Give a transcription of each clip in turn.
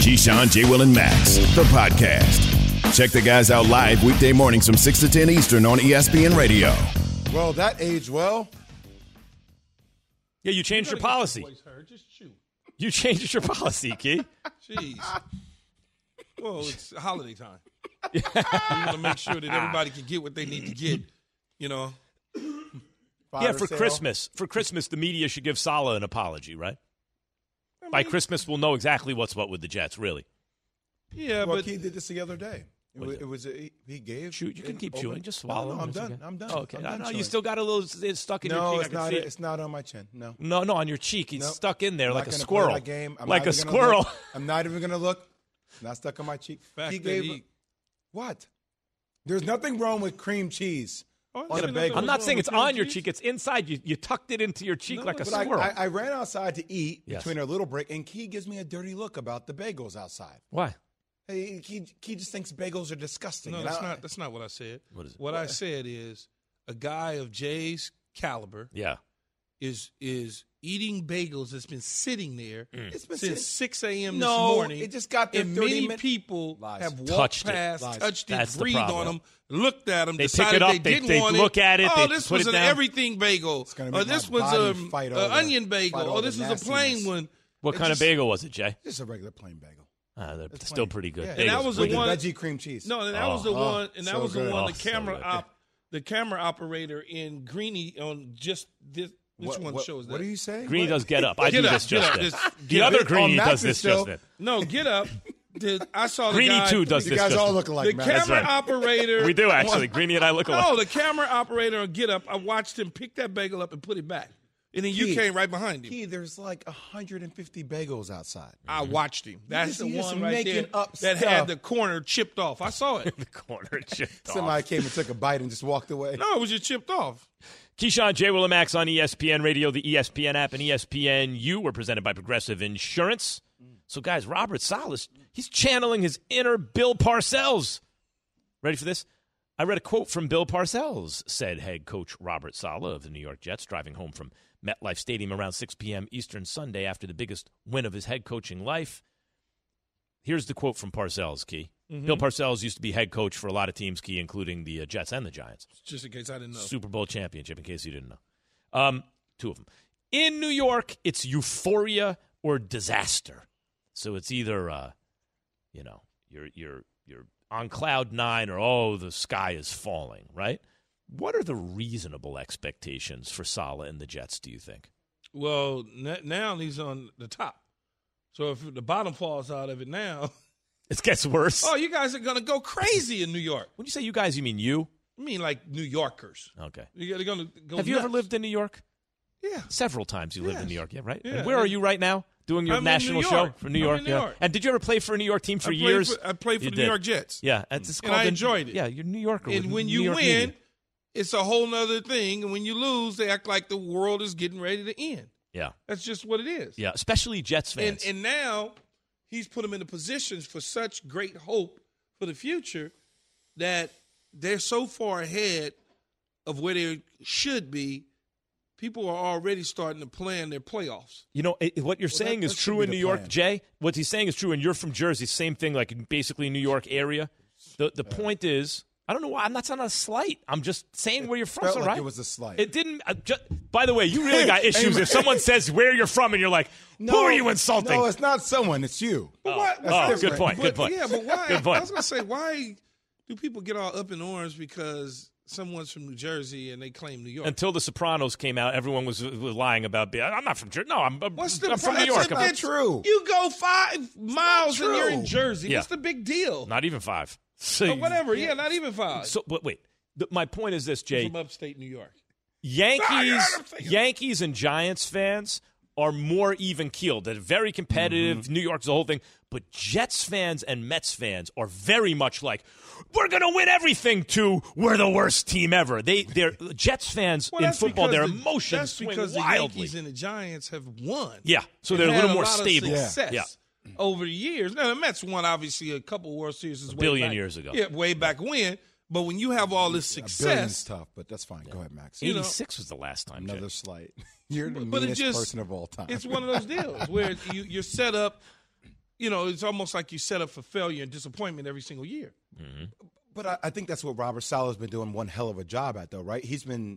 Keyshawn, J. Will, and Max, the podcast. Check the guys out live weekday mornings from 6 to 10 Eastern on ESPN Radio. Well, that aged well. Yeah, you changed your policy. Just shoot. You changed your policy, Key. Jeez. Well, it's holiday time. We want to make sure that everybody can get what they need to get, you know. Yeah, for Christmas. For Christmas, the media should give Saleh an apology, right? By Christmas, we'll know exactly what's what with the Jets, really. Yeah, Well, but he did this the other day. He gave. Shoot, you can keep chewing. Just swallow. No, I'm done. I'm done. Oh, okay. I'm done No, you chewing. still got a little it's stuck in your cheek. It's not on my chin. No. No, on your cheek. It's Nope. stuck in there I'm like not a gonna squirrel. play that game. Like a squirrel. I'm not even going to look. Not stuck on my cheek. What? There's nothing wrong with cream cheese on a bagel. I'm not saying it's on your cheek. It's inside. You tucked it into your cheek like a But squirrel. I ran outside to eat Yes. between our little break, and Key gives me a dirty look about the bagels outside. Why? Hey, Key just thinks bagels are disgusting. no, And that's not what I said. What is it? What I said is a guy of Jay's caliber Yeah. is eating bagels that's been sitting there It's been since sitting- 6 a.m. No, this morning. it just got there and 30 many minutes. people Lies. have walked Touched it. past, Lies. touched it, That's the breathed on problem. them, looked at them, They pick decided it up, they didn't they want look at it, Oh, they this put was it an down. everything bagel. gonna Or make this my was body fight an over- onion fight bagel. over Or this was a nastiness. plain one. What It kind of just- bagel was it, Jay? Just a regular plain bagel. They're It's still plain. pretty good. Yeah. And that Bagels was are the pretty one- good. With veggie cream cheese. No, and that was the one. And that so was the good. one. Oh, The so camera good. the camera operator in Greeny on just this. Which one shows that? What do you say? Greeny What? does get up. I Get do up, this get just up, then. just The get other up. Greeny Max does is this still- just then. No, get up. I saw the Greeny guy. 2 does You this guys just all then. look alike, The man. camera right. operator. We do, actually. Greeny and I look alike. No, the camera operator on Get Up. I watched him pick that bagel up and put it back, and then you Key. came right behind him. Key, there's like 150 bagels outside. I watched him. That's the You're just one right there making up that stuff. had the corner chipped off. I saw it. The corner chipped off. Somebody came and took a bite and just walked away. No, it was just chipped off. Keyshawn, J. Will, and Max on ESPN Radio, the ESPN app, and ESPNU were presented by Progressive Insurance. So, guys, Robert Saleh, he's channeling his inner Bill Parcells. Ready for this? I read a quote from Bill Parcells, said head coach Robert Saleh of the New York Jets, driving home from MetLife Stadium around 6 p.m. Eastern Sunday after the biggest win of his head coaching life. Here's the quote from Parcells, Key. Bill Parcells used to be head coach for a lot of teams, Key, including the Jets and the Giants. Just in case I didn't know. Super Bowl championship, in case you didn't know. 2 of them. In New York, it's euphoria or disaster. So it's either, you're on cloud 9 or, the sky is falling, right? What are the reasonable expectations for Saleh and the Jets, do you think? Well, now he's on the top. So if the bottom falls out of it now, It gets worse. oh, you guys are going to go crazy in New York. When you say you guys, you mean you? I mean, like New Yorkers. Okay. You're going to go Have you ever nuts. lived in New York? Yeah. Several times you lived in Yes. New York, yeah, right? Yeah. And where are you right now? Doing your I'm in national New show York. for New I'm York? in New yeah. York. And did you ever play for a New York team for years? I played for You the did. New York Jets. Yeah, it's And called I enjoyed it. Yeah, you're a New Yorker. And with when New you York win, media. it's a whole nother thing. And when you lose, they act like the world is getting ready to end. Yeah, That's just what it is. yeah, especially Jets And fans. and now he's put them in a positions for such great hope for the future that they're so far ahead of where they should be. People are already starting to plan their playoffs. You know, what you're saying that is should true be in the New York, plan. Jay. What he's saying is true, and you're from Jersey. Same thing, like in basically New York area. The point is, I don't know why. That's not a slight. I'm just saying where you're from. Felt all like right? it was a slight. It didn't. By the way, you really got issues if someone says where you're from and you're like, who are you insulting? No, it's not someone. It's you. But why? That's good different. point. Good point. Yeah, but why? Good point. I was gonna say, why do people get all up in arms because someone's from New Jersey and they claim New York? Until The Sopranos came out, everyone was lying about being. I'm not from Jersey. No, I'm from New problem? York. That's not true. You go 5 miles and you're in true. Jersey. Yeah. What's the big deal? Not even 5. So, Or whatever. Yeah, not even 5. So, but wait. My point is this, Jay. From upstate New York. Yankees and Giants fans are more even keeled. They're very competitive. New York's the whole thing. But Jets fans and Mets fans are very much like, we're going to win everything to we're the worst team ever. They're Jets fans in that's football, because their emotions that's swing because wildly. the Yankees and the Giants have won. Yeah, so And they're a had little more lot of stable. success Yeah. over the years. Now the Mets won obviously a couple World Series A billion years ago. Yeah, way back when. But when you have all this A billion's success, tough, but that's fine. Go ahead, Max. 86 was the last time, Another Jay. slight. You're the but it meanest just person of all time. it's one of those deals where you're set up. it's almost like you set up for failure and disappointment every single year. Mm-hmm. But I think that's what Robert Saleh's been doing one hell of a job at, though, right? He's been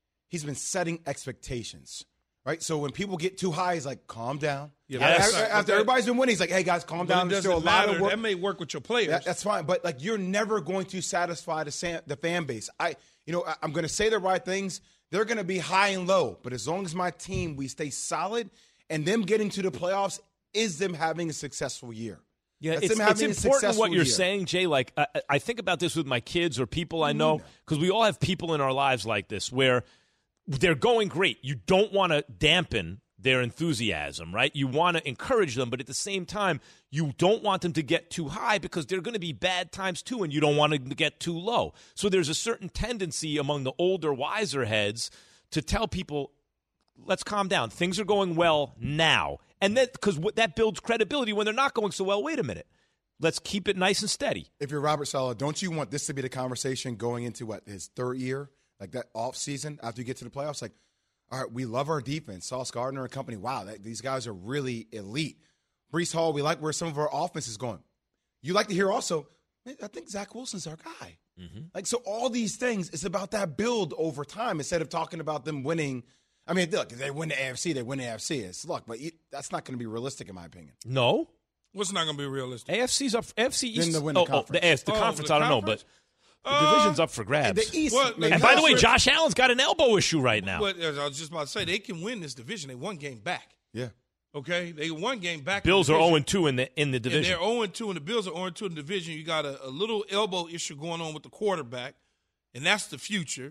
setting expectations, right? So when people get too high, he's like, calm down. Yeah, after everybody's been winning, he's like, hey, guys, calm down. It doesn't matter. That may work with your players. That's fine. But, like, you're never going to satisfy the fan base. I'm going to say the right things. They're going to be high and low. But as long as my team, we stay solid, and them getting to the playoffs is them having a successful year. Yeah, it's important what you're saying, Jay. Like, I think about this with my kids or people I know, because we all have people in our lives like this where they're going great. You don't want to dampen their enthusiasm, right? You want to encourage them, but at the same time, you don't want them to get too high because there are going to be bad times too, and you don't want to get too low. So there's a certain tendency among the older, wiser heads to tell people, let's calm down. Things are going well now. And then, because that builds credibility when they're not going so well. Wait a minute. Let's keep it nice and steady. If you're Robert Saleh, don't you want this to be the conversation going into his third year, like that off season after you get to the playoffs? Like, all right, we love our defense. Sauce Gardner and company. Wow, these guys are really elite. Breece Hall, we like where some of our offense is going. You like to hear also, I think Zach Wilson's our guy. Mm-hmm. Like, so all these things, it's about that build over time instead of talking about them winning. I mean, look, if they win the AFC, they win the AFC. It's luck, but that's not going to be realistic in my opinion. No? What's not going to be realistic? AFC's up. AFC East. Then to win the conference. The conference, I don't know, but the division's up for grabs. The East. And by the way, Josh Allen's got an elbow issue right now. But I was just about to say, they can win this division. They one game back. Yeah. Okay? They one game back. Bills are 0-2 in the division. And they're 0-2, and the Bills are 0-2 in the division. You got a little elbow issue going on with the quarterback, and that's the future.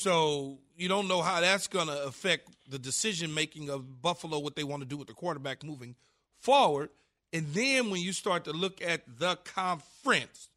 So you don't know how that's going to affect the decision-making of Buffalo, what they want to do with the quarterback moving forward. And then when you start to look at the conference,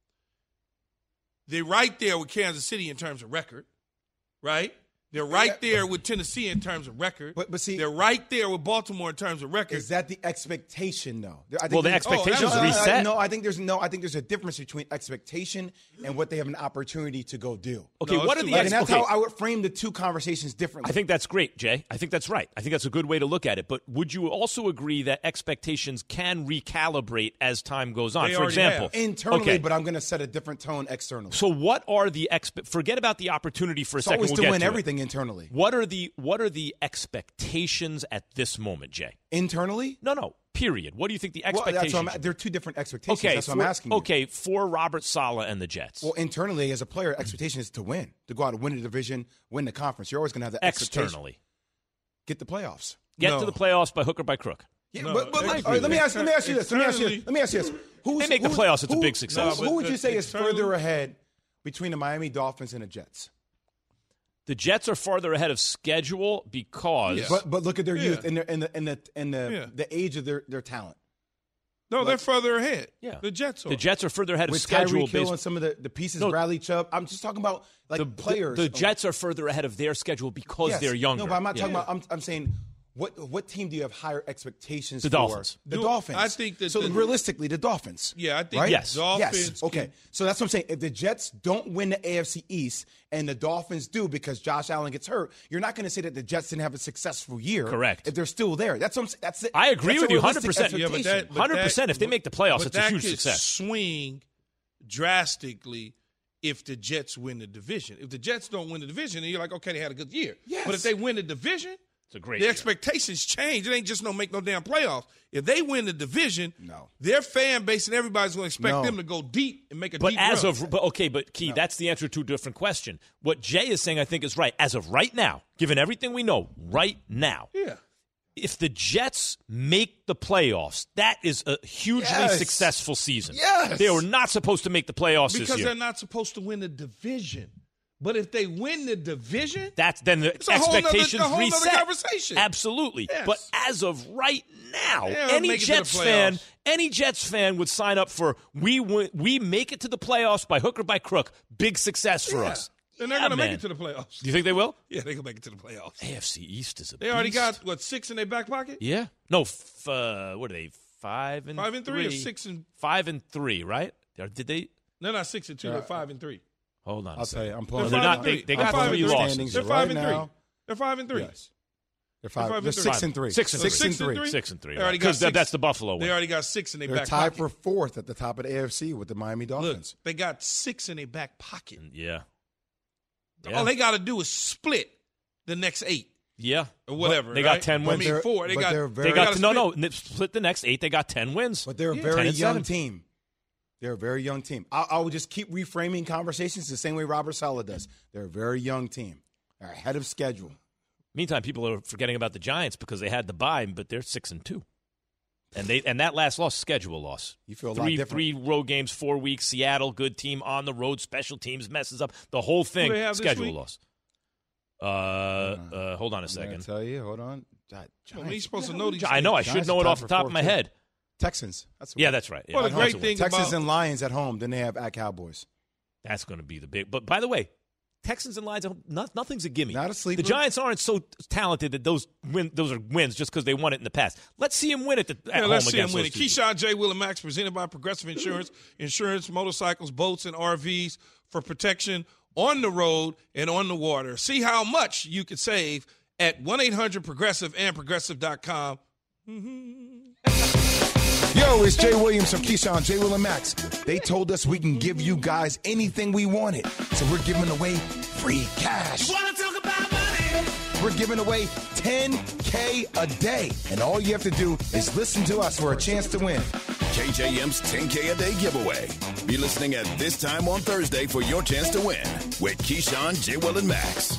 they're right there with Kansas City in terms of record, right? They're right there with Tennessee in terms of record. But see, they're right there with Baltimore in terms of record. Is that the expectation, though? The expectation is reset. I think there's a difference between expectation and what they have an opportunity to go do. Okay, what are the and that's how I would frame the two conversations differently. I think that's great, Jay. I think that's right. I think that's a good way to look at it. But would you also agree that expectations can recalibrate as time goes on? For example, internally, but I'm going to set a different tone externally. So what are the forget about the opportunity for a second. Always we'll to get win to everything internally. What are the expectations at this moment, Jay? Internally? No. Period. What do you think the expectations? Well, they're two different expectations. Okay, that's what I'm asking you. Okay, for Robert Saleh and the Jets. Well, internally, as a player, expectation is to win, to go out and win the division, win the conference. You're always going to have that expectation. Externally, get the playoffs. Get to the playoffs by hook or by crook. Yeah, but let me ask you this. Let me ask you this. They make the playoffs. It's a big success. Who would you say is further ahead between the Miami Dolphins and the Jets? The Jets are farther ahead of schedule because, but look at their youth and the age of their talent. No, they're further ahead. Yeah, the Jets are. The Jets are further ahead with of schedule. Tyreek Hill and some of the pieces, Bradley Chubb. I'm just talking about players. The Jets are further ahead of their schedule because they're younger. No, but I'm not talking about. I'm saying. What team do you have higher expectations for? The Dolphins. The Dolphins. I think that. So realistically, the Dolphins. Yeah, I think. Right? Yes. Dolphins. Yes. Okay. So that's what I'm saying. If the Jets don't win the AFC East and the Dolphins do because Josh Allen gets hurt, you're not going to say that the Jets didn't have a successful year. Correct. If they're still there, that's what I'm, that's it. I agree with you 100%. Yeah, 100%. If they make the playoffs, it's a huge success. Swing drastically if the Jets win the division. If the Jets don't win the division, then you're like, okay, they had a good year. Yes. But if they win the division, it's a great the year. expectations change. It ain't just make no damn playoffs. If they win the division, no. Their fan base and everybody's going to expect them to go deep and make a deep run. But Key, that's the answer to a different question. What Jay is saying, I think, is right. As of right now, given everything we know right now, if the Jets make the playoffs, that is a hugely successful season. Yes. They were not supposed to make the playoffs this year. Because they're not supposed to win the division. But if they win the division, then the expectations a whole reset. Nother conversation. Absolutely. Yes. But as of right now, Yeah, any Jets fan would sign up for we make it to the playoffs by hook or by crook. Big success for us. And they're going to make it to the playoffs. Do you think they will? Yeah, they're going to make it to the playoffs. AFC East is a They already got, 6 in their back pocket? Yeah. No, what are they, 5 and 5 and 3 or 6 and 5 and 3, right? Did they? They're not 6 and 2, they're 5 and 3. Hold on. I'll tell you, I'm pulling. They're not. They got 3 losses. They're 5 and 3. They're 5 and 3. Yes. They're 6-3. 6-3. 6-3. Because that's the Buffalo win. They already got 6 in their back tied pocket. for fourth at the top of the AFC with the Miami Dolphins. Look, they got 6 in their back pocket. Yeah. All they got to do is split the next 8. Yeah. Or whatever. They got 10 wins. 4. They got split the next 8. They got 10 wins. But they're a very young team. They're a very young team. I would just keep reframing conversations the same way Robert Saleh does. They're a very young team. They're ahead of schedule. Meantime, people are forgetting about the Giants because they had the bye, but they're 6-2. And that last loss, schedule loss. You feel a lot different. 3 road games, 4 weeks. Seattle, good team on the road. Special teams messes up the whole thing. Schedule loss. Hold on a second. I'm gonna tell you. Hold on. He's supposed to know these. I know. I should know it off the top of my head. Texans. That's right. Well, the great thing Texans and Lions at home. Then they have at Cowboys. That's going to be the big. But by the way, Texans and Lions, nothing's a gimme. Not a sleeper. The Giants aren't so talented that those are wins just because they won it in the past. Let's see him win it at home let's see him against win those it. teams. Keyshawn, J. Will, and Max, presented by Progressive Insurance. Insurance, motorcycles, boats, and RVs for protection on the road and on the water. See how much you could save at 1-800-PROGRESSIVE and Progressive.com. Yo, it's Jay Williams from Keyshawn, J. Will, and Max. They told us we can give you guys anything we wanted, so we're giving away free cash. You wanna talk about money? We're giving away $10K a day, and all you have to do is listen to us for a chance to win. KJM's 10K a day giveaway. Be listening at this time on Thursday for your chance to win with Keyshawn, J. Will, and Max.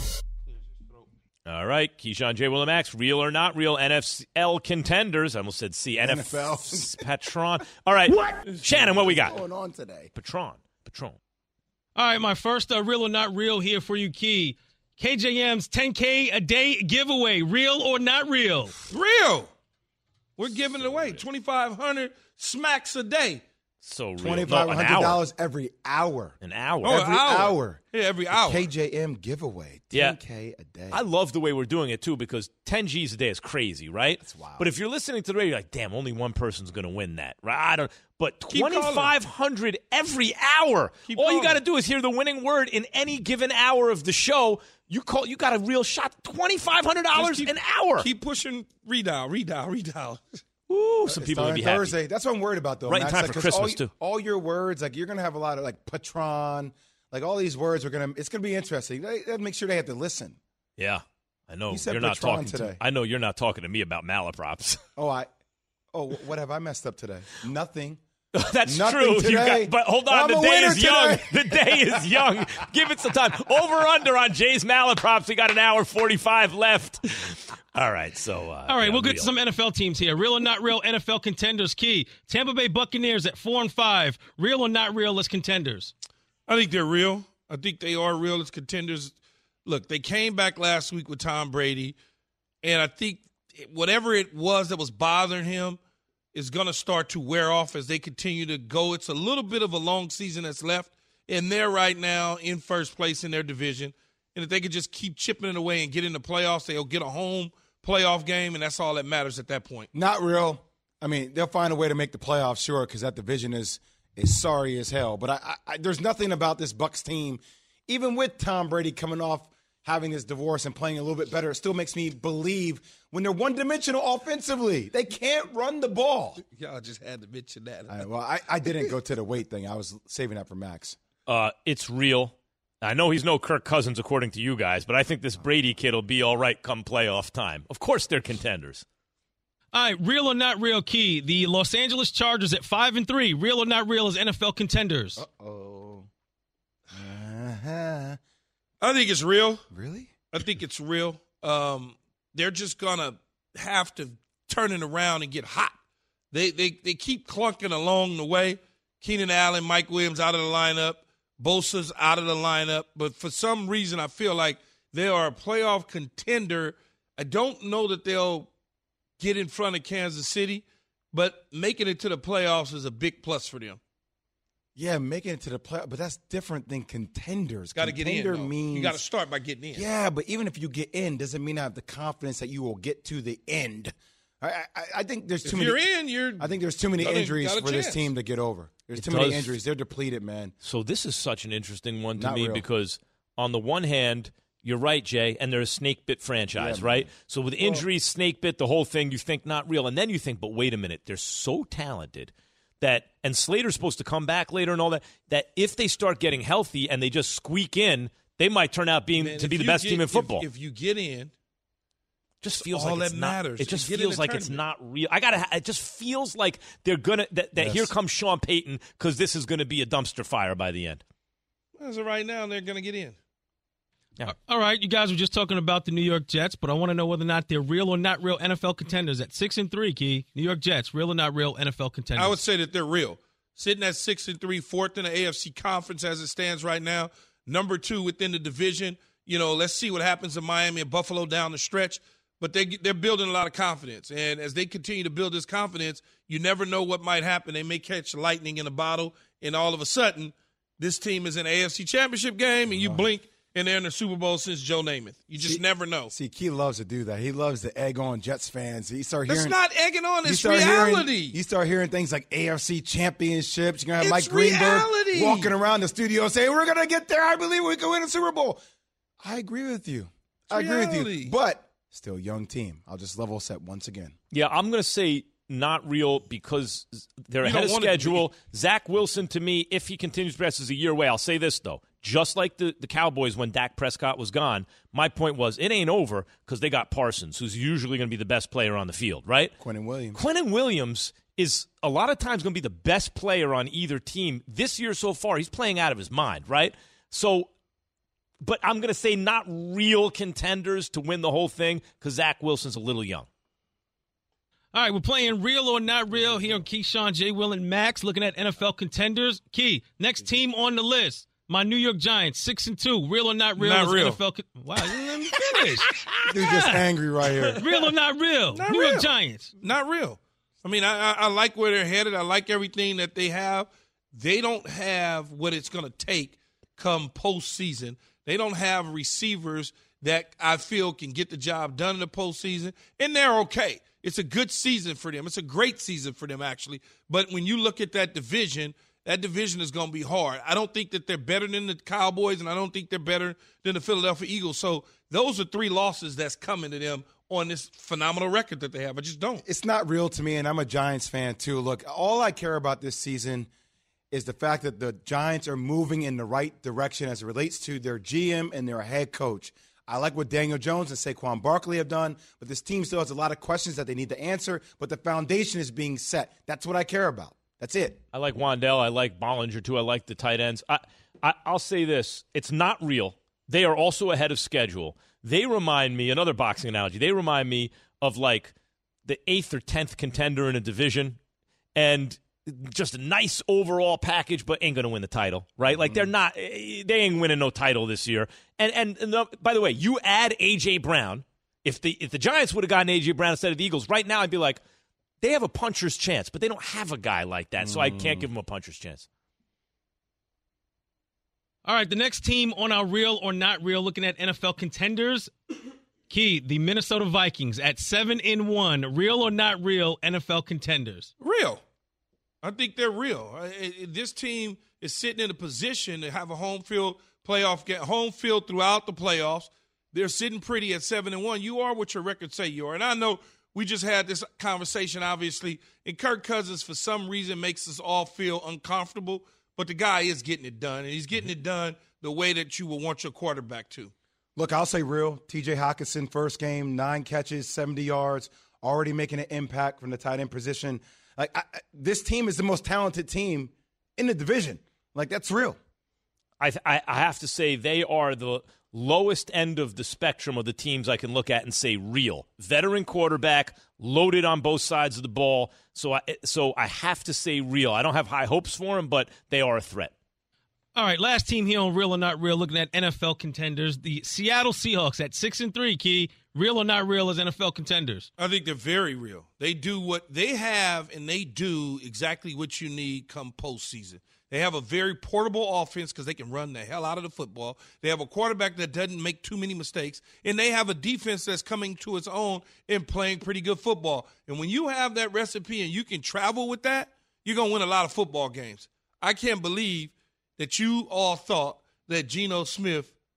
All right, Keyshawn, J. Will, and Max, real or not real NFL contenders. I almost said C. NFL. Patron. All right. What? Shannon, what we got? What's going on today? Patron. All right, my first real or not real here for you, Key. KJM's 10K a day giveaway. Real or not real? Real. We're giving it away. 2,500 smacks a day. So real. $2,500 every hour. An hour. Oh, Every hour. Yeah, every hour. KJM giveaway. 10K a day. I love the way we're doing it, too, because 10 G's a day is crazy, right? That's wild. But if you're listening to the radio, you're like, damn, only one person's going to win that, right? But Keep 2,500 every hour. Keep All you calling. got to do is hear the winning word in any given hour of the show. You got a real shot. $2,500 an hour. Keep pushing. Redial. Ooh, some people would be happy. Thursday. That's what I'm worried about, though. Right in Max. time for Christmas, too. All your words, like you're gonna have a lot of like patron, like all these words it's gonna be interesting. They gotta make sure they have to listen. Yeah, I know. You said You're not Patron talking today. I know you're not talking to me about malaprops. What have I messed up today? Nothing. That's Nothing true. today. But hold on, I'm the a day winner is young. today. The day is young. Give it some time. Over under on Jay's malaprops. We got an hour 45 left. All right, so All right, we'll get to some NFL teams here. Real or not real NFL contenders, Key. Tampa Bay Buccaneers at 4-5. Real or not real as contenders? I think they're real. I think they are real as contenders. Look, they came back last week with Tom Brady, and I think whatever it was that was bothering him is going to start to wear off as they continue to go. It's a little bit of a long season that's left, and they're right now in first place in their division. And if they could just keep chipping it away and get in the playoffs, they'll get a home playoff game, and that's all that matters at that point. Not real. I mean, they'll find a way to make the playoffs, sure, because that division is sorry as hell. But I there's nothing about this Bucs team, even with Tom Brady coming off having this divorce and playing a little bit better, it still makes me believe when they're one-dimensional offensively. They can't run the ball. Y'all just had to mention that. All right, well, I didn't go to the weight thing. I was saving that for Max. It's real. I know he's no Kirk Cousins according to you guys, but I think this Brady kid will be all right come playoff time. Of course they're contenders. All right, real or not real, Key. The Los Angeles Chargers at 5-3. Real or not real as NFL contenders? Uh-oh. Uh-huh. I think it's real. Really? I think it's real. They're just going to have to turn it around and get hot. They keep clunking along the way. Keenan Allen, Mike Williams out of the lineup. Bosa's out of the lineup. But for some reason, I feel like they are a playoff contender. I don't know that they'll get in front of Kansas City, but making it to the playoffs is a big plus for them. Yeah, making it to the playoffs, but that's different than contenders. Got to get in. Contender means you got to start by getting in. Yeah, but even if you get in, doesn't mean I have the confidence that you will get to the end. I think there's too many. If you're in, I think there's too many injuries for this team to get over. There's too many injuries. They're depleted, man. So this is such an interesting one to Not me real. because on the one hand, You're right, Jay. And they're a snake-bit franchise, right? So with injuries, snake-bit, the whole thing, you think not real. And then you think, but wait a minute, they're so talented that, and Slater's supposed to come back later and all that, that if they start getting healthy and they just squeak in, they might turn out to be the best team in football. If you get in, just feels all like that it's matters. Not, it just Get feels in the like it's tournament. not real. It just feels like they're gonna that here comes Sean Payton because this is gonna be a dumpster fire by the end. As of right now, they're going to get in. Yeah. All right, you guys were just talking about the New York Jets, but I want to know whether or not they're real or not real NFL contenders at 6-3. Key, New York Jets, real or not real NFL contenders? I would say that they're real. Sitting at 6-3, fourth in the AFC conference as it stands right now, number 2 within the division. You know, let's see what happens in Miami and Buffalo down the stretch. But they're building a lot of confidence, and as they continue to build this confidence, you never know what might happen. They may catch lightning in a bottle, and all of a sudden, this team is in an AFC championship game, and you blink, and they're in the Super Bowl since Joe Namath. You just never know. See, Key loves to do that. He loves to egg on Jets fans. That's not egging on. It's reality. You start hearing things like AFC championships. You're going to have It's Mike Greenberg reality. walking around the studio saying, we're going to get there. I believe we can win a Super Bowl. I agree with you. I agree with you. But still young team. I'll just level set once again. Yeah, I'm going to say not real because they're ahead of schedule. Zach Wilson, to me, if he continues to progress, is a year away. I'll say this, though. Just like the Cowboys when Dak Prescott was gone, my point was it ain't over because they got Parsons, who's usually going to be the best player on the field, right? Quinnen Williams is a lot of times going to be the best player on either team. This year so far, he's playing out of his mind, right? So, but I'm going to say not real contenders to win the whole thing because Zach Wilson's a little young. All right, we're playing real or not real here on Keyshawn, J. Will, and Max, looking at NFL contenders. Key, next team on the list, my New York Giants, 6-2. Real or not real? Not real. Wow, let me finish. Dude, just angry right here. Real or not real? Not New real. York Giants. Not real. I mean, I like where they're headed. I like everything that they have. They don't have what it's going to take come postseason. They don't have receivers that I feel can get the job done in the postseason, and they're okay. It's a good season for them. It's a great season for them, actually. But when you look at that division is going to be hard. I don't think that they're better than the Cowboys, and I don't think they're better than the Philadelphia Eagles. So those are 3 losses that's coming to them on this phenomenal record that they have. I just don't. It's not real to me, and I'm a Giants fan too. Look, all I care about this season is the fact that the Giants are moving in the right direction as it relates to their GM and their head coach. I like what Daniel Jones and Saquon Barkley have done, but this team still has a lot of questions that they need to answer, but the foundation is being set. That's what I care about. That's it. I like Wandell. I like Bollinger, too. I like the tight ends. I'll say this. It's not real. They are also ahead of schedule. They remind me, another boxing analogy, they remind me of like the 8th or 10th contender in a division and just a nice overall package, but ain't going to win the title, right? Like they ain't winning no title this year. And by the way, you add A.J. Brown. If the Giants would have gotten A.J. Brown instead of the Eagles, right now I'd be like, they have a puncher's chance, but they don't have a guy like that, so I can't give them a puncher's chance. All right, the next team on our real or not real, looking at NFL contenders. Key, the Minnesota Vikings at 7-1. Real or not real NFL contenders? Real. I think they're real. This team is sitting in a position to have a home field throughout the playoffs. They're sitting pretty at 7-1. You are what your records say you are. And I know we just had this conversation, obviously, and Kirk Cousins, for some reason, makes us all feel uncomfortable, but the guy is getting it done, and he's getting it done the way that you would want your quarterback to. Look, I'll say real. T.J. Hockenson, first game, 9 catches, 70 yards, already making an impact from the tight end position. This team is the most talented team in the division. That's real. I have to say they are the lowest end of the spectrum of the teams I can look at and say real. Veteran quarterback, loaded on both sides of the ball. So I have to say real. I don't have high hopes for them, but they are a threat. All right, last team here on Real or Not Real, looking at NFL contenders. The Seattle Seahawks at 6-3, Key. Real or not real as NFL contenders? I think they're very real. They do what they have, and they do exactly what you need come postseason. They have a very portable offense because they can run the hell out of the football. They have a quarterback that doesn't make too many mistakes, and they have a defense that's coming to its own and playing pretty good football. And when you have that recipe and you can travel with that, you're going to win a lot of football games. I can't believe that you all thought that Geno Smith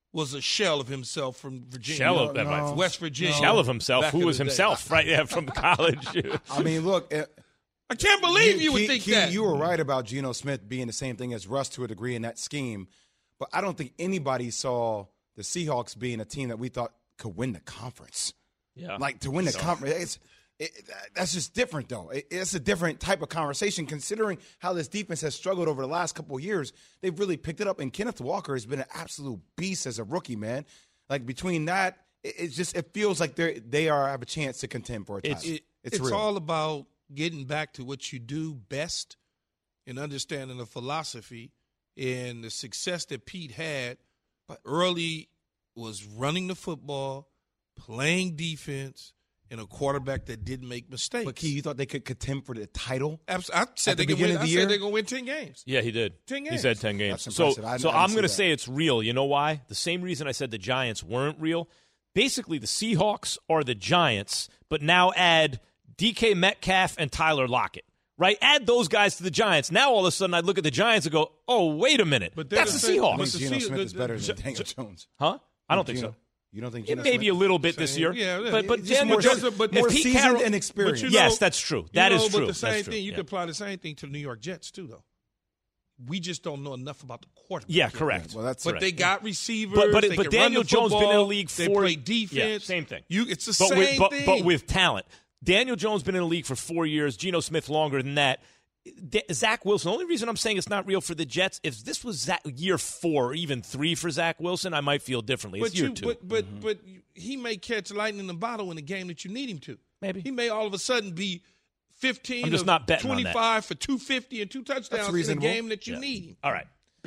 was a shell of himself from Virginia. West Virginia. Shell of himself. Back Who in was the day. himself, right? Yeah, from college. I mean, look. I can't believe you would think Key, that. You were right about Geno Smith being the same thing as Russ to a degree in that scheme, but I don't think anybody saw the Seahawks being a team that we thought could win the conference. Yeah. Like, to win the conference, that's just different, though. It's a different type of conversation considering how this defense has struggled over the last couple of years. They've really picked it up, and Kenneth Walker has been an absolute beast as a rookie, man. Like, between that, it feels like they have a chance to contend for a title. It's real. all about getting back to what you do best and understanding the philosophy and the success that Pete had early was running the football, playing defense, and a quarterback that didn't make mistakes. But, Key, you thought they could contend for the title? I said they're going to win 10 games. Yeah, he did. 10 games. He said 10 games. That's So impressive. I'm going to say it's real. You know why? The same reason I said the Giants weren't real. Basically, the Seahawks are the Giants, but now add DK Metcalf and Tyler Lockett. Right? Add those guys to the Giants. Now, all of a sudden, I look at the Giants and go, oh, wait a minute. But that's the I Seahawks. think Geno Smith is better than Daniel Jones. Huh? I don't think so. You don't think It Geno may be a Smith? little bit this year. Yeah, but just Daniel more- Jones, but if more Pete seasoned Carroll- and experienced. Yes, that's true. That is true. But the same That's true. thing, you Yeah. can apply the same thing to the New York Jets, too, though. We just don't know enough about the quarterback. Yeah, yet. correct. Well, that's But they got receivers. But they can Daniel run the Jones been in the football, league They for play defense. Yeah, same thing. It's the but same with, thing. But with talent. Daniel Jones been in the league for 4 years. Geno Smith longer than that. Zach Wilson. The only reason I'm saying it's not real for the Jets, if this was year 4 or even 3 for Zach Wilson, I might feel differently. It's year 2. But he may catch lightning in the bottle in a game that you need him to. Maybe. He may all of a sudden be 15 I'm just or not betting on that. 25 for 250 and 2 touchdowns in a reasonable. game that you need him. All right.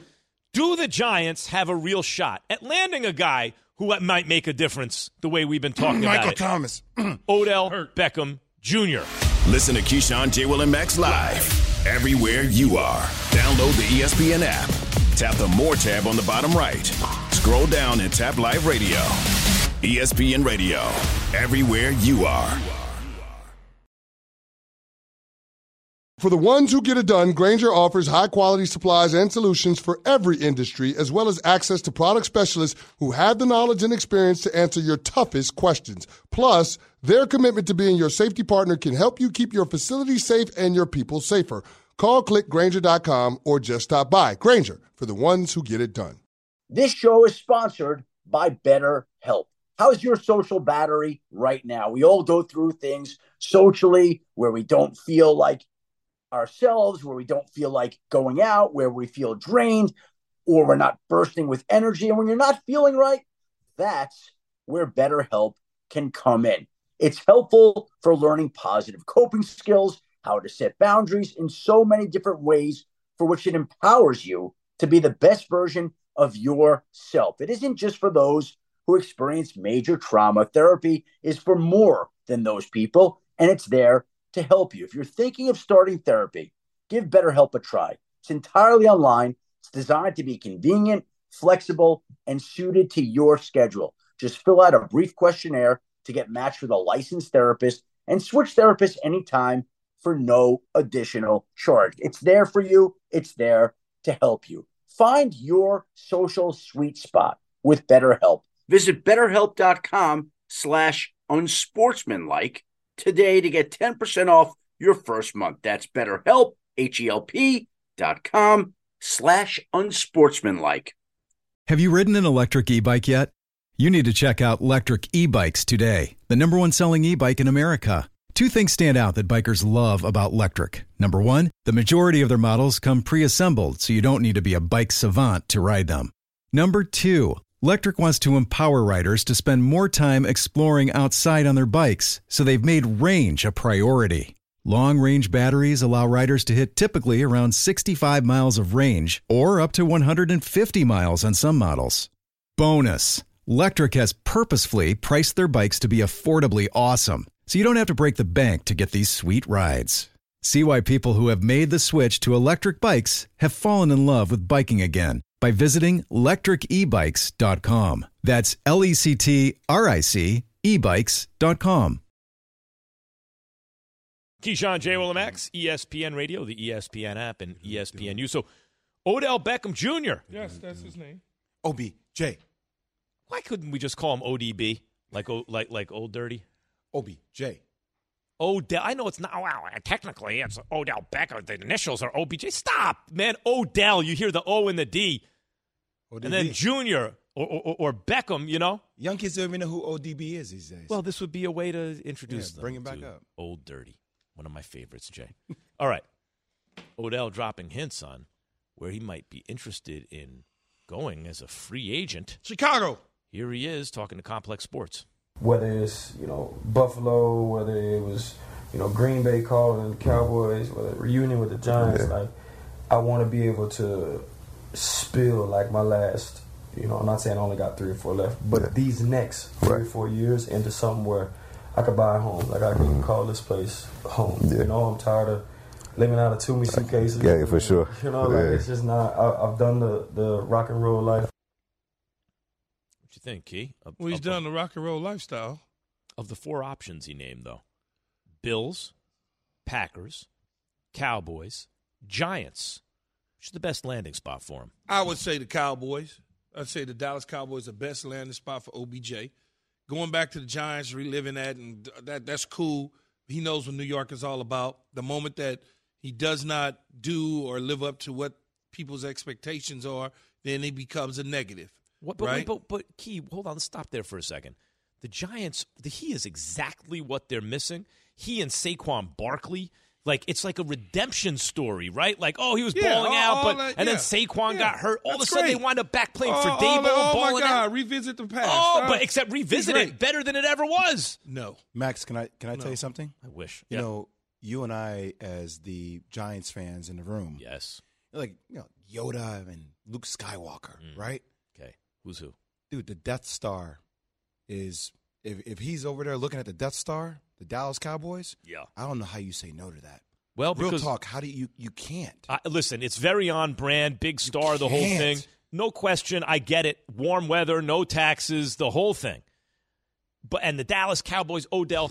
Do the Giants have a real shot at landing a guy who might make a difference the way we've been talking Michael about it? Thomas. Odell Beckham Jr. Listen to Keyshawn, J. Will, and Max live everywhere you are. Download the ESPN app. Tap the More tab on the bottom right. Scroll down and tap Live Radio. ESPN Radio. Everywhere you are. For the ones who get it done, Grainger offers high-quality supplies and solutions for every industry, as well as access to product specialists who have the knowledge and experience to answer your toughest questions. Plus, their commitment to being your safety partner can help you keep your facility safe and your people safer. Call clickgrainger.com or just stop by. Grainger, for the ones who get it done. This show is sponsored by BetterHelp. How's your social battery right now? We all go through things socially where we don't feel like ourselves, where we don't feel like going out, where we feel drained, or we're not bursting with energy. And when you're not feeling right, that's where BetterHelp can come in. It's helpful for learning positive coping skills, how to set boundaries in so many different ways, for which it empowers you to be the best version of yourself. It isn't just for those who experience major trauma. Therapy is for more than those people, and it's there to help you. If you're thinking of starting therapy, give BetterHelp a try. It's entirely online. It's designed to be convenient, flexible, and suited to your schedule. Just fill out a brief questionnaire to get matched with a licensed therapist and switch therapists anytime for no additional charge. It's there for you. It's there to help you. Find your social sweet spot with BetterHelp. Visit BetterHelp.com/unsportsmanlike today to get 10% off your first month. That's BetterHelp, HELP.com/unsportsmanlike. Have you ridden an electric e-bike yet? You need to check out Lectric E-Bikes today, the #1 selling e-bike in America. 2 things stand out that bikers love about Lectric. Number 1, the majority of their models come pre-assembled, so you don't need to be a bike savant to ride them. Number 2, Lectric wants to empower riders to spend more time exploring outside on their bikes, so they've made range a priority. Long-range batteries allow riders to hit typically around 65 miles of range, or up to 150 miles on some models. Bonus, Lectric has purposefully priced their bikes to be affordably awesome, so you don't have to break the bank to get these sweet rides. See why people who have made the switch to electric bikes have fallen in love with biking again by visiting lectricebikes.com. That's LECTRIC ebikes.com. Keyshawn, J. Will, and Max, ESPN Radio, the ESPN app, and ESPNU. So, Odell Beckham Jr. Yes, that's his name. OBJ. Why couldn't we just call him ODB, like Old Dirty? OBJ. Odell. I know it's not. Well, technically, it's Odell Beckham. The initials are OBJ. Stop, man. Odell. You hear the O and the D. ODB. And then Junior or Beckham, you know? Young kids don't even know who ODB is these days. Well, this would be a way to introduce them. Bring him back to up. Old Dirty. One of my favorites, Jay. All right. Odell dropping hints on where he might be interested in going as a free agent. Chicago. Here he is talking to Complex Sports. Whether it's, Buffalo, whether it was, Green Bay calling the Cowboys, whether reunion with the Giants, I want to be able to spill like my last, I'm not saying I only got 3 or 4 left, but these next 3 or 4 years into something where I could buy a home. Like I can call this place home. Yeah. I'm tired of living out of too many suitcases. Yeah, for sure. It's just not, I've done the rock and roll life. What you think, Key? He's done the rock and roll lifestyle. Of the 4 options he named, though, Bills, Packers, Cowboys, Giants. Which is the best landing spot for him? I would say the Cowboys. I'd say the Dallas Cowboys the best landing spot for OBJ. Going back to the Giants, reliving that, and that's cool. He knows what New York is all about. The moment that he does not do or live up to what people's expectations are, then he becomes a negative. Right? But Key, hold on, let's stop there for a second. The Giants, he is exactly what they're missing. He and Saquon Barkley, it's like a redemption story, right? Like, he was balling out, then Saquon got hurt. All of a sudden, they wind up back playing for Daboll, balling my God, out. revisit the past. But except revisit it better than it ever was. No. Max, can I tell you something? I wish. You know, you and I, as the Giants fans in the room. Yes. Yoda and Luke Skywalker, right? Okay. Who's who? Dude, the Death Star is, if he's over there looking at the Death Star, the Dallas Cowboys, I don't know how you say no to that. Well, real talk, how do you can't? Listen, it's very on brand, big star, the whole thing. No question, I get it. Warm weather, no taxes, the whole thing. And the Dallas Cowboys, Odell,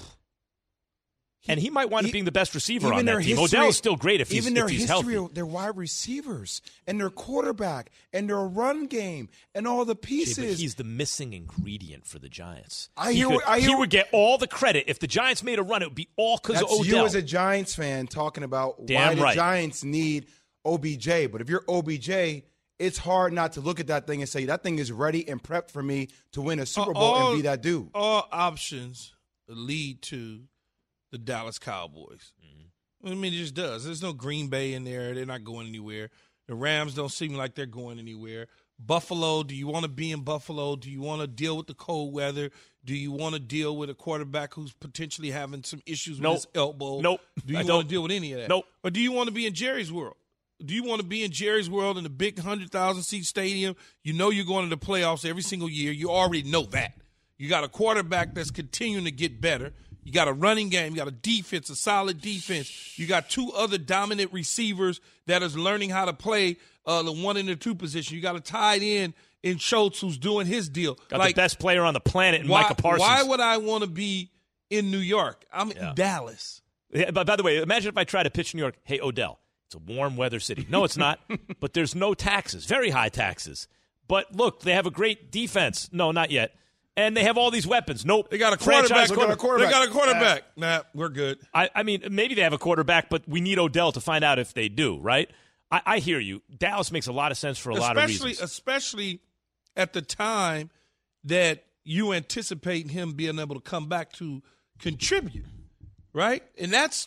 and he might wind up being the best receiver on that team. Odell is still great if he's healthy. Their wide receivers and their quarterback and their run game and all the pieces. But he's the missing ingredient for the Giants. He would get all the credit. If the Giants made a run, it would be all because of Odell. You as a Giants fan talking about why the Giants need OBJ. But if you're OBJ, it's hard not to look at that thing and say, that thing is ready and prepped for me to win a Super Bowl and be that dude. All options lead to the Dallas Cowboys. I mean, it just does. There's no Green Bay in there. They're not going anywhere. The Rams don't seem like they're going anywhere. Buffalo, do you want to be in Buffalo? Do you want to deal with the cold weather? Do you want to deal with a quarterback who's potentially having some issues with his elbow? Nope. Do you want to deal with any of that? Nope. Or do you want to be in Jerry's world? Do you want to be in Jerry's world in the big 100,000-seat stadium? You know you're going to the playoffs every single year. You already know that. You got a quarterback that's continuing to get better. You got a running game. You got a defense, a solid defense. You got 2 other dominant receivers that is learning how to play the 1 and the 2 position. You got a tight end in Schultz who's doing his deal. Got the best player on the planet in Micah Parsons. Why would I want to be in New York? I'm in Dallas. Yeah, but by the way, imagine if I try to pitch New York, hey, Odell, it's a warm weather city. No, it's not. But there's no taxes, very high taxes. But look, they have a great defense. No, not yet. And they have all these weapons. Nope. They got a quarterback. They got a quarterback. Nah, we're good. I mean, maybe they have a quarterback, but we need Odell to find out if they do, right? I hear you. Dallas makes a lot of sense for a lot of reasons. Especially at the time that you anticipate him being able to come back to contribute, right? And that's,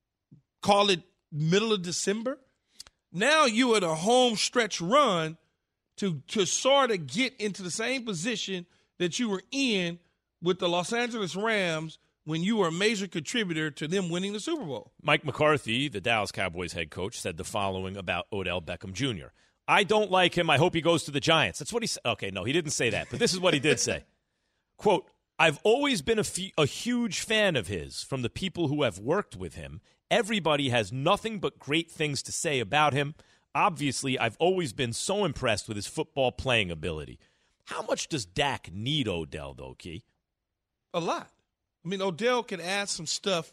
call it middle of December. Now you at a home stretch run to sort of get into the same position that you were in with the Los Angeles Rams when you were a major contributor to them winning the Super Bowl. Mike McCarthy, the Dallas Cowboys head coach, said the following about Odell Beckham Jr. I don't like him. I hope he goes to the Giants. That's what he said. Okay, no, he didn't say that, but this is what he did say. Quote, I've always been a huge fan of his from the people who have worked with him. Everybody has nothing but great things to say about him. Obviously, I've always been so impressed with his football playing ability. How much does Dak need Odell, though, Key? A lot. I mean, Odell can add some stuff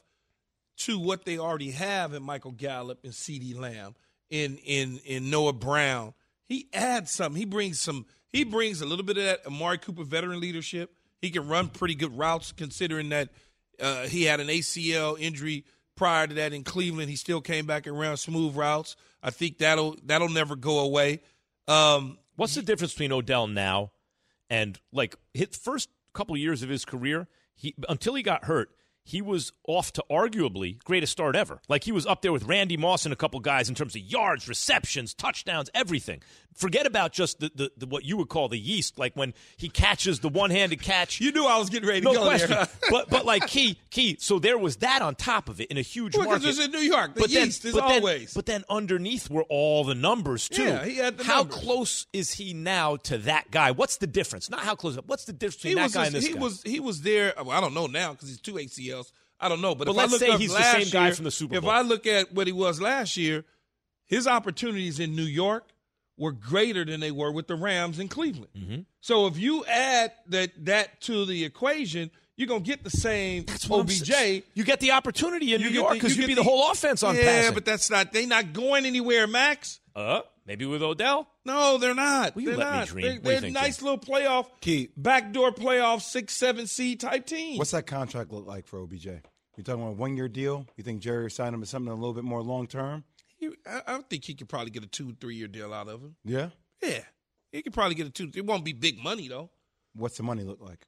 to what they already have in Michael Gallup and CeeDee Lamb, in Noah Brown. He adds something. He brings some He brings a little bit of that Amari Cooper veteran leadership. He can run pretty good routes considering that he had an ACL injury prior to that in Cleveland. He still came back and ran smooth routes. I think that'll never go away. What's the difference between Odell now and, like, his first couple years of his career, until he got hurt, he was off to arguably greatest start ever. Like, he was up there with Randy Moss and a couple guys in terms of yards, receptions, touchdowns, everything. Forget about just the what you would call the yeast, like when he catches the one-handed catch. You knew I was getting ready to no go question. there. but like key. So there was that on top of it in a huge market. Because it's in New York. The yeast is always. But then underneath were all the numbers too. Yeah, he had the How numbers. close is he now to that guy? What's the difference? Not how close. What's the difference between that guy and this guy? He was there. Well, I don't know now because he's 2 ACLs. I don't know. But if let's I look say up he's the last same guy year, from the Super Bowl. If I look at what he was last year, his opportunities in New York were greater than they were with the Rams in Cleveland. Mm-hmm. So if you add that to the equation, you're going to get the same OBJ. You get the opportunity in New York because you you'd be get the whole offense on passing. Yeah, but they're not going anywhere, Max. Maybe with Odell? No, they're not. Will you they're let me not. dream? What do They're you think, nice Jim? little playoff, backdoor playoff, 6-7 seed type team. What's that contract look like for OBJ? You talking about a 1-year deal? You think Jerry signed him to something a little bit more long term? I think he could probably get a 2-3 year deal out of him. Yeah. Yeah, he could probably get a 2. It won't be big money though. What's the money look like?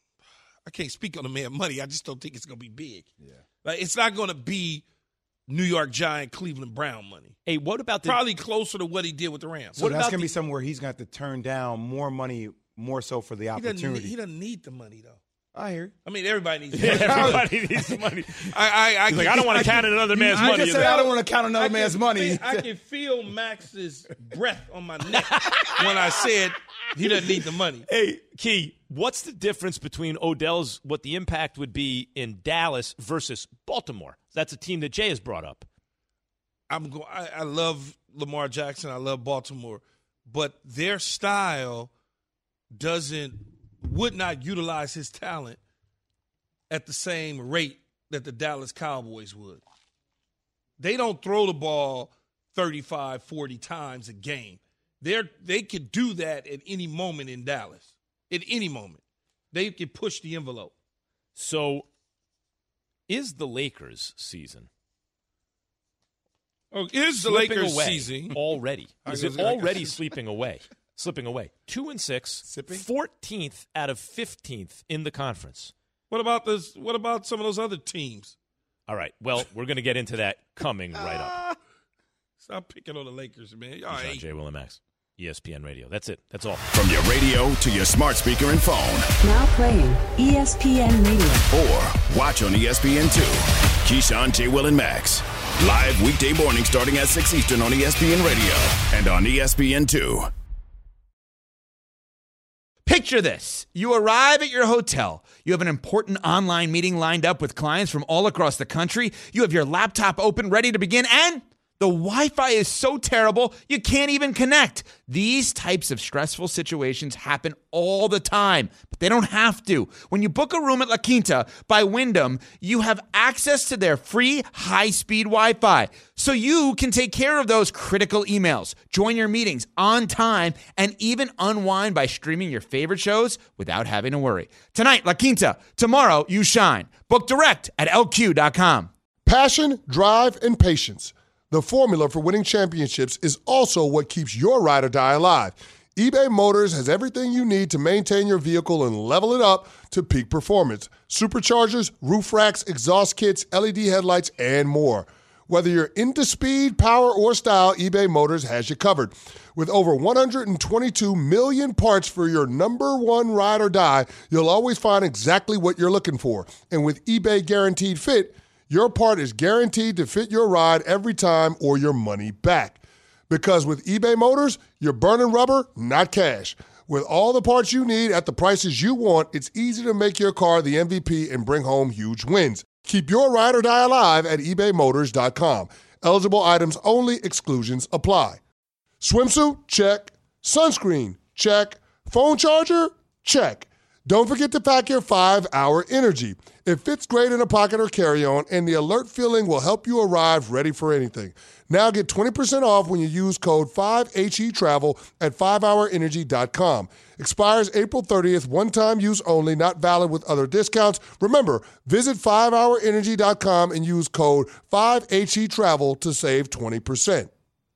I can't speak on the man money. I just don't think it's going to be big. Yeah. Like, it's not going to be New York Giant, Cleveland Brown money. Hey, what about probably closer to what he did with the Rams? So that's going to be something where he's going to have to turn down more money, more so for the opportunity. He doesn't need the money though. I hear you. I mean, everybody needs money. Everybody needs money. He's like, I don't want to count another man's money. I just said I don't want to count another man's money. I can feel Max's breath on my neck when I said he doesn't need the money. Hey, Key, what's the difference between Odell's, what the impact would be in Dallas versus Baltimore? That's a team that Jay has brought up. I love Lamar Jackson. I love Baltimore. But their style would not utilize his talent at the same rate that the Dallas Cowboys would. They don't throw the ball 35, 40 times a game. They could do that at any moment in Dallas. At any moment. They could push the envelope. So is the Lakers season is the Lakers season already? Is it already slipping away? 2-6, 14th out of 15th in the conference. What about some of those other teams? All right. Well, we're going to get into that coming right up. Stop picking on the Lakers, man. Keyshawn J. Will and Max, ESPN Radio. That's it. That's all. From your radio to your smart speaker and phone. Now playing ESPN Radio. Or watch on ESPN2. Keyshawn J. Will and Max. Live weekday morning starting at 6 Eastern on ESPN Radio and on ESPN2. Picture this. You arrive at your hotel. You have an important online meeting lined up with clients from all across the country. You have your laptop open, ready to begin, and the Wi-Fi is so terrible, you can't even connect. These types of stressful situations happen all the time, but they don't have to. When you book a room at La Quinta by Wyndham, you have access to their free high-speed Wi-Fi, so you can take care of those critical emails, join your meetings on time, and even unwind by streaming your favorite shows without having to worry. Tonight, La Quinta. Tomorrow, you shine. Book direct at LQ.com. Passion, drive, and patience. The formula for winning championships is also what keeps your ride or die alive. eBay Motors has everything you need to maintain your vehicle and level it up to peak performance. Superchargers, roof racks, exhaust kits, LED headlights, and more. Whether you're into speed, power, or style, eBay Motors has you covered. With over 122 million parts for your number one ride or die, you'll always find exactly what you're looking for. And with eBay Guaranteed Fit, your part is guaranteed to fit your ride every time or your money back. Because with eBay Motors, you're burning rubber, not cash. With all the parts you need at the prices you want, it's easy to make your car the MVP and bring home huge wins. Keep your ride or die alive at ebaymotors.com. Eligible items only. Exclusions apply. Swimsuit? Check. Sunscreen? Check. Phone charger? Check. Don't forget to pack your 5-Hour Energy. It fits great in a pocket or carry-on, and the alert feeling will help you arrive ready for anything. Now get 20% off when you use code 5HETRAVEL at 5hourenergy.com. Expires April 30th, one-time use only, not valid with other discounts. Remember, visit 5hourenergy.com and use code 5HETRAVEL to save 20%.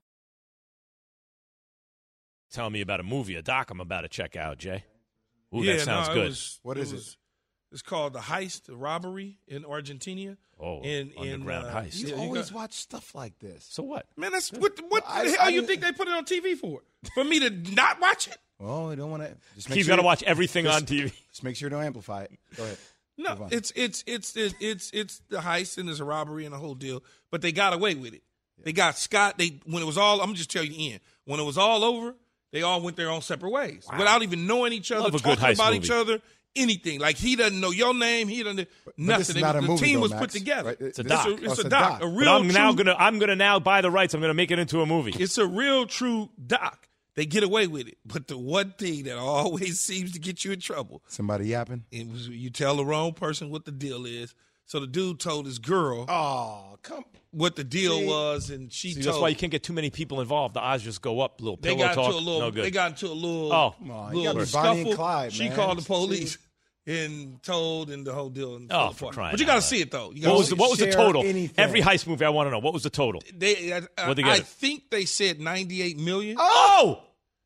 Tell me about a movie, a doc I'm about to check out, Jay. Ooh, that sounds good. What is it? It's called The Heist, the robbery in Argentina. Oh, underground heist. You always watch stuff like this. So what? Man, that's what the hell you think they put it on TV for? For me to not watch it? Well, I don't want to. He's got to watch everything on TV. Just make sure you don't amplify it. Go ahead. No, it's the heist and there's a robbery and a whole deal. But they got away with it. Yeah. They got Scott. When it was all, I'm gonna just tell you, when it was all over, they all went their own separate ways without even knowing each other, talking about each other, anything. Like he doesn't know your name, he doesn't nothing. This is not a movie, the team though, was Max. put together. Right? It's a doc. It's a doc. A real. I'm gonna now buy the rights. I'm gonna make it into a movie. It's a real true doc. They get away with it, but the one thing that always seems to get you in trouble. Somebody yapping. It was you tell the wrong person what the deal is. So the dude told his girl. What the deal was, and she told. That's why you can't get too many people involved. The odds just go up. Little pillow talk. No good. They got into a little scuffle. Clyde, she called the police and told, and the whole deal. And for crying! But you got to see it though. What was the total? Every heist movie, I want to know. What was the total? I think they said $98 million. Oh.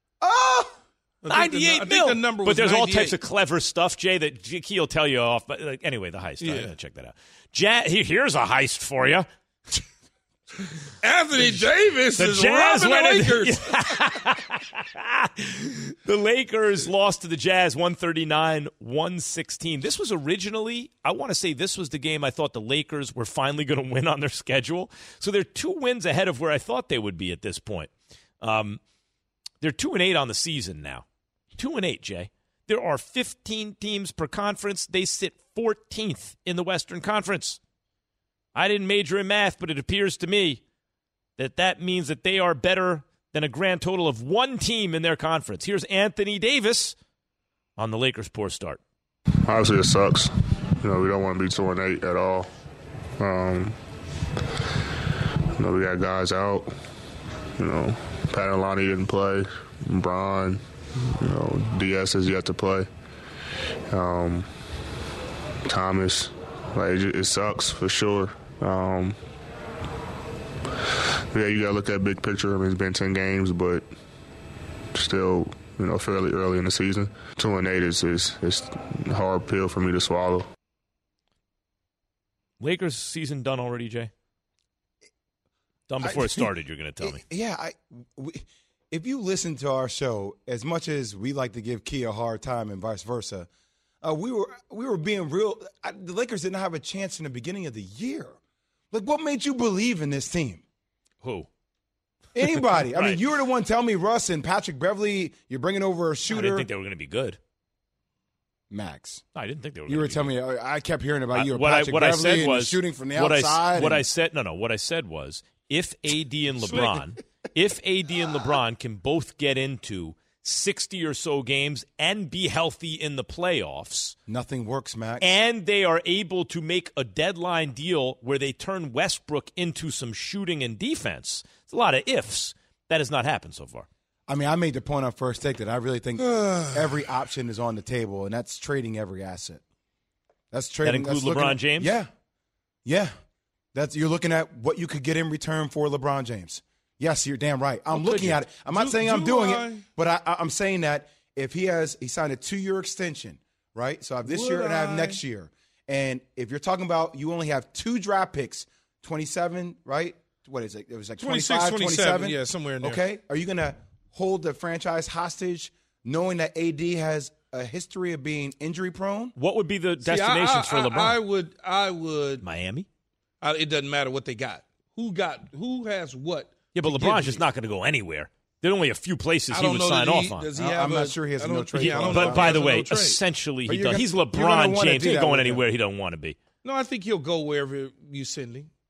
98 I think the number was but there's 98. all types of clever stuff, Jay, that Key will tell you off. But anyway, the heist. I'm going to check that out. Here's a heist for you. Anthony Davis is robbing the Lakers. The Lakers lost to the Jazz 139-116. This was originally, I want to say this was the game I thought the Lakers were finally going to win on their schedule. So they're 2 wins ahead of where I thought they would be at this point. They're 2-8 on the season now. 2-8, Jay. There are 15 teams per conference. They sit 14th in the Western Conference. I didn't major in math, but it appears to me that means that they are better than a grand total of 1 team in their conference. Here's Anthony Davis on the Lakers' poor start. Obviously, it sucks. We don't want to be 2-8 at all. We got guys out. Pat and Lonnie didn't play. Bron, DS has yet to play. Thomas, it sucks for sure. You got to look at big picture. It's been 10 games, but still, fairly early in the season. 2-8 is a hard pill for me to swallow. Lakers season done already, Jay? Done before it started, you're going to tell me. Yeah. If you listen to our show, as much as we like to give Key a hard time and vice versa, we were being real. The Lakers didn't have a chance in the beginning of the year. What made you believe in this team? Who? Anybody. Right. I mean, you were the one telling me, Russ and Patrick Beverly, you're bringing over a shooter. I didn't think they were going to be good. Max. I didn't think they were. You were telling me. I kept hearing about you. What I said was shooting from the outside. What I said was if AD and LeBron can both get into 60 or so games and be healthy in the playoffs, nothing works, Max. And they are able to make a deadline deal where they turn Westbrook into some shooting and defense. It's a lot of ifs. That has not happened so far. I mean, I made the point on First Take that I really think every option is on the table, and that's trading every asset. That's trading. That includes LeBron James? Yeah. You're looking at what you could get in return for LeBron James. Yes, you're damn right. I'm looking at it. I'm not saying I'm doing it, but I'm saying that if he signed a 2-year extension, right? So I have this year and I have next year. And if you're talking about you only have 2 draft picks, 27, right? What is it? It was like 25, 27? Yeah, somewhere in there. Okay. Are you going to hold the franchise hostage knowing that AD has a history of being injury prone? What would be the destinations for LeBron? I would. Miami? It doesn't matter what they got. Who has what? Yeah, but LeBron's just not going to go anywhere. There are only a few places he would sign off on. I'm not sure he has no trade. But by the way, essentially he does. He's LeBron James. He ain't going anywhere he don't want to be. No, I think he'll go wherever you send him.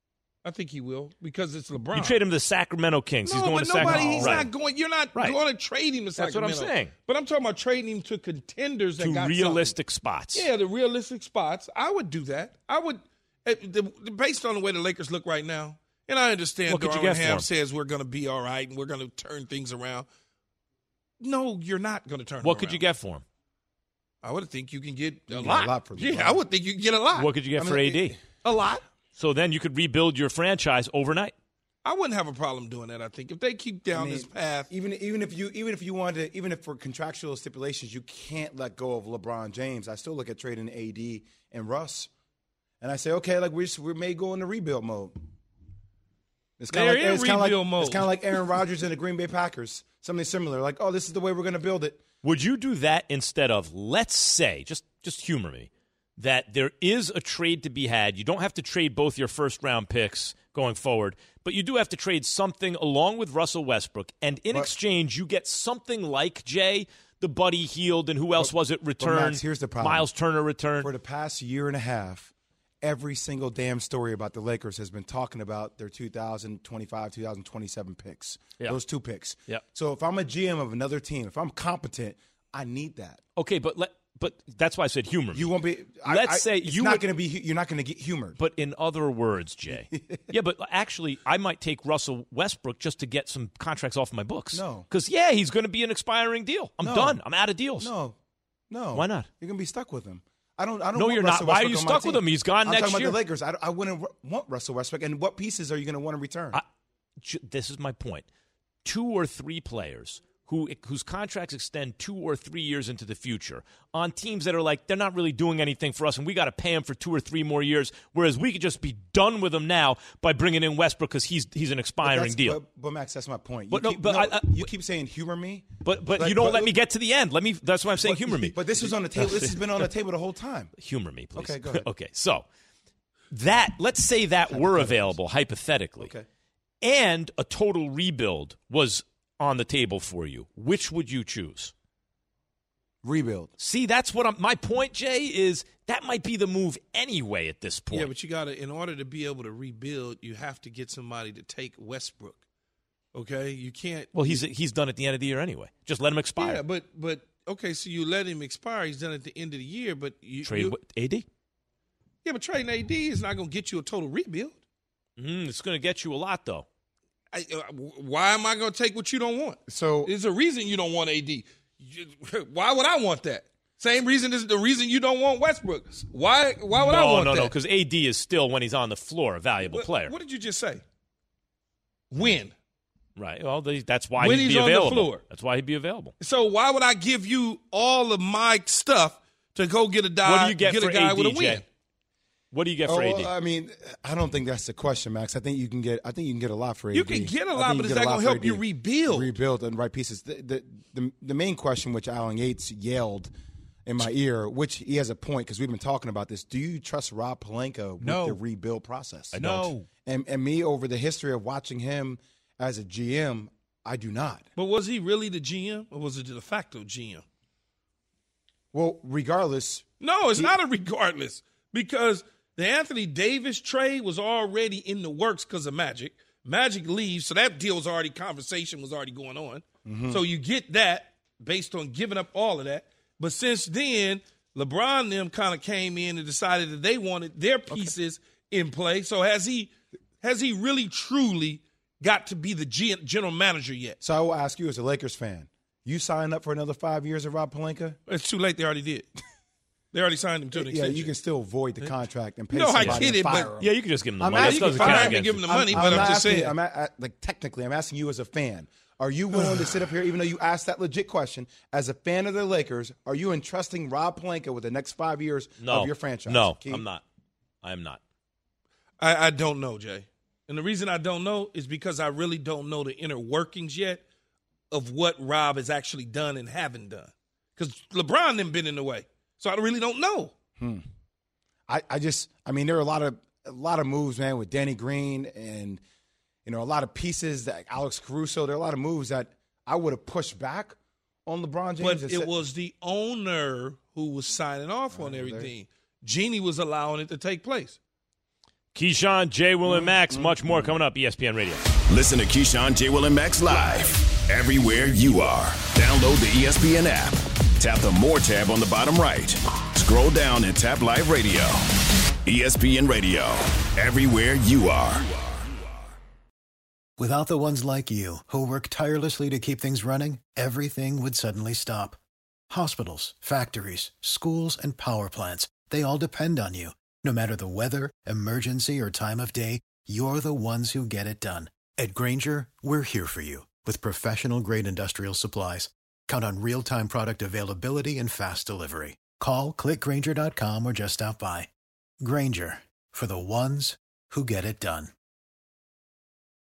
I think he will because it's LeBron. You trade him to the Sacramento Kings. No, he's going but to Sacramento. He's not going. You're not going to trade him to Sacramento. That's what I'm saying. But I'm talking about trading him to contenders that got realistic spots. Yeah, the realistic spots. I would do that. I would, based on the way the Lakers look right now, and I understand Darvin Ham says we're going to be all right and we're going to turn things around. No, you're not going to turn. What could you get for him? I would think you can get a lot for LeBron. I would think you can get a lot. What could you get for AD? A lot. So then you could rebuild your franchise overnight. I wouldn't have a problem doing that. I think if they keep down this path, even if you wanted to, even if for contractual stipulations you can't let go of LeBron James, I still look at trading AD and Russ, and I say, okay, like we may go into rebuild mode. It's kind of like Aaron Rodgers and the Green Bay Packers, something similar. Like, oh, this is the way we're going to build it. Would you do that instead of, let's say, just humor me, that there is a trade to be had? You don't have to trade both your first-round picks going forward, but you do have to trade something along with Russell Westbrook, and in exchange, you get something like, Jay, the Buddy Hield, and who else was it returned? Max, here's the problem. Miles Turner returned. For the past year and a half, every single damn story about the Lakers has been talking about their 2025, 2027 picks. Yeah. Those 2 picks. Yeah. So if I'm a GM of another team, if I'm competent, I need that. Okay, but that's why I said humor me. You won't be. Let's say you're not going to get humored. But in other words, Jay, yeah. But actually, I might take Russell Westbrook just to get some contracts off my books. No, because he's going to be an expiring deal. I'm done. I'm out of deals. No. Why not? You're going to be stuck with him. I don't. No, you're not. Why are you stuck with him? He's gone next year. I'm talking about the Lakers. I wouldn't want Russell Westbrook. And what pieces are you going to want to return? This is my point. 2 or 3 players whose contracts extend 2 or 3 years into the future on teams that are like, they're not really doing anything for us, and we got to pay them for 2 or 3 more years, whereas we could just be done with them now by bringing in Westbrook because he's an expiring deal. But Max, that's my point. You keep saying humor me. But you don't let me get to the end. That's why I'm saying humor me. But this was on the table. This has been on the table the whole time. Humor me, please. Okay, go ahead. Okay, so let's say that were available hypothetically, and a total rebuild was on the table for you. Which would you choose? Rebuild. See, that's what my point, Jay, is that might be the move anyway at this point. Yeah, but you got to, in order to be able to rebuild, you have to get somebody to take Westbrook. Okay, you can't. Well, he's done at the end of the year anyway. Just let him expire. Yeah, but okay, so you let him expire. He's done at the end of the year, but you trade AD. Yeah, but trading AD is not going to get you a total rebuild. It's going to get you a lot, though. Why am I going to take what you don't want? So there's a reason you don't want AD. Why would I want that? Same reason as the reason you don't want Westbrook. Why would I want that? No, because AD is still, when he's on the floor, a valuable player. What did you just say? When? Right. Well, that's why when he'd be available. On the floor. That's why he'd be available. So why would I give you all of my stuff to go get a guy? What do you get for a guy AD, with a win? Jay? What do you get for AD? I mean, I don't think that's the question, Max. I think you can get a lot for AD. You can get a lot, but is that going to help you rebuild? Rebuild and right pieces. The main question, which Alan Yates yelled in my ear, which he has a point because we've been talking about this. Do you trust Rob Pelinka with the rebuild process? I don't. And me, over the history of watching him as a GM, I do not. But was he really the GM or was it the de facto GM? Well, regardless. No, it's not a regardless because the Anthony Davis trade was already in the works because of Magic. Magic leaves, so that deal was already, conversation was already going on. Mm-hmm. So you get that based on giving up all of that. But since then, LeBron and them kind of came in and decided that they wanted their pieces in play. So has he really truly got to be the general manager yet? So I will ask you as a Lakers fan, you sign up for another 5 years of Rob Pelinka? It's too late. They already did. They already signed him to an extension. Yeah, you can still void the contract and pay somebody I get it, but yeah, you can just give him the money. You can fire him and give him the money, but I'm just saying. Technically, I'm asking you as a fan. Are you willing to sit up here, even though you asked that legit question, as a fan of the Lakers, are you entrusting Rob Pelinka with the next 5 years of your franchise? No, Keith? I'm not. I am not. I don't know, Jay. And the reason I don't know is because I really don't know the inner workings yet of what Rob has actually done and haven't done. Because LeBron and them been in the way. So I really don't know. I mean, there are a lot of moves, man, with Danny Green and, a lot of pieces that Alex Caruso. There are a lot of moves that I would have pushed back on LeBron James. But it was the owner who was signing off on everything. Jeannie was allowing it to take place. Keyshawn, J. Will, and Max. Much more coming up. ESPN Radio. Listen to Keyshawn, J. Will, and Max live everywhere you are. Download the ESPN app. Tap the More tab on the bottom right. Scroll down and tap Live Radio. ESPN Radio. Everywhere you are. Without the ones like you, who work tirelessly to keep things running, everything would suddenly stop. Hospitals, factories, schools, and power plants, they all depend on you. No matter the weather, emergency, or time of day, you're the ones who get it done. At Grainger, we're here for you with professional-grade industrial supplies. Count on real-time product availability and fast delivery. Call, clickgrainger.com, or just stop by. Grainger, for the ones who get it done.